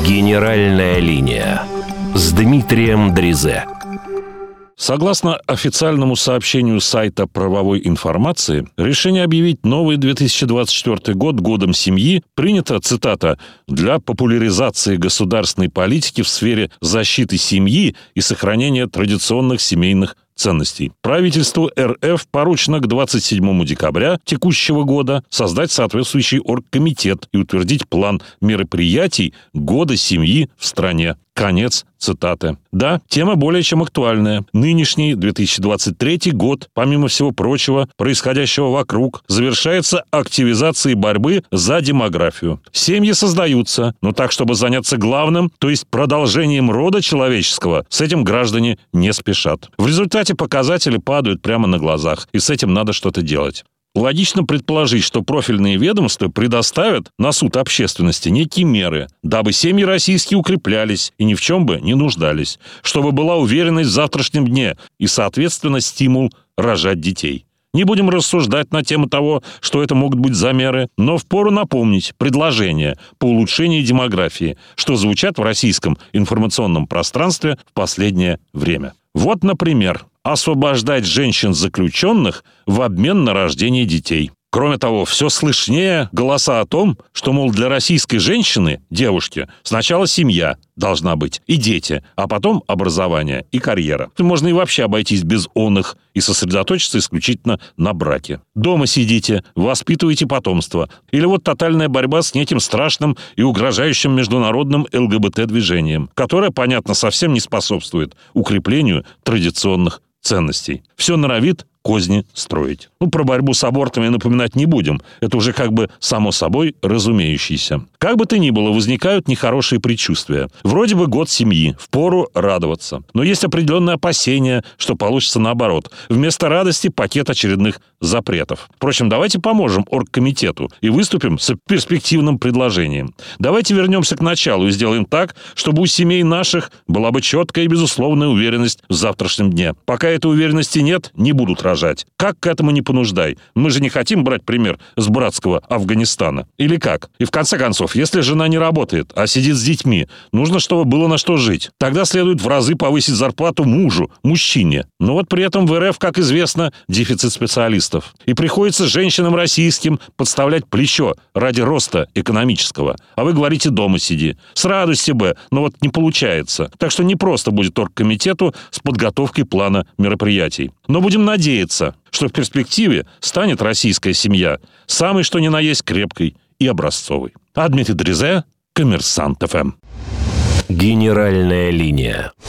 Генеральная линия с Дмитрием Дризе. Согласно официальному сообщению сайта правовой информации, решение объявить новый 2024 год годом семьи принято, цитата, «для популяризации государственной политики в сфере защиты семьи и сохранения традиционных семейных ценностей. Правительству РФ поручено к 27 декабря текущего года создать соответствующий оргкомитет и утвердить план мероприятий года семьи в стране». Конец цитаты. Да, тема более чем актуальная. Нынешний 2023 год, помимо всего прочего, происходящего вокруг, завершается активизацией борьбы за демографию. Семьи создаются, но так, чтобы заняться главным, то есть продолжением рода человеческого, с этим граждане не спешат. В результате показатели падают прямо на глазах, и с этим надо что-то делать. Логично предположить, что профильные ведомства предоставят на суд общественности некие меры, дабы семьи российские укреплялись и ни в чем бы не нуждались, чтобы была уверенность в завтрашнем дне и, соответственно, стимул рожать детей. Не будем рассуждать на тему того, что это могут быть за меры, но впору напомнить предложения по улучшению демографии, что звучат в российском информационном пространстве в последнее время. Вот, например, освобождать женщин-заключенных в обмен на рождение детей. Кроме того, все слышнее голоса о том, что, мол, для российской женщины, девушки, сначала семья должна быть и дети, а потом образование и карьера. Можно и вообще обойтись без оных и сосредоточиться исключительно на браке. Дома сидите, воспитывайте потомство. Или вот тотальная борьба с неким страшным и угрожающим международным ЛГБТ-движением, которое, понятно, совсем не способствует укреплению традиционных ценностей. Все норовит козни строить. Про борьбу с абортами напоминать не будем. Это уже как бы само собой разумеющееся. Как бы то ни было, возникают нехорошие предчувствия. Вроде бы год семьи, впору радоваться. Но есть определенные опасения, что получится наоборот. Вместо радости пакет очередных запретов. Впрочем, давайте поможем оргкомитету и выступим с перспективным предложением. Давайте вернемся к началу и сделаем так, чтобы у семей наших была бы четкая и безусловная уверенность в завтрашнем дне. Пока этой уверенности нет, не будут рожать. Как к этому не понуждай? Мы же не хотим брать пример с братского Афганистана. Или как? И в конце концов, если жена не работает, а сидит с детьми, нужно, чтобы было на что жить. Тогда следует в разы повысить зарплату мужу, мужчине. Но вот при этом в РФ, как известно, дефицит специалистов. И приходится женщинам российским подставлять плечо ради роста экономического. А вы говорите, дома сиди. С радостью бы, но вот не получается. Так что не просто будет оргкомитету с подготовкой плана мероприятий. Но будем надеяться, что в перспективе станет российская семья самой что ни на есть крепкой и образцовой. А Дмитрий Дризе, Коммерсант ФМ. Генеральная линия.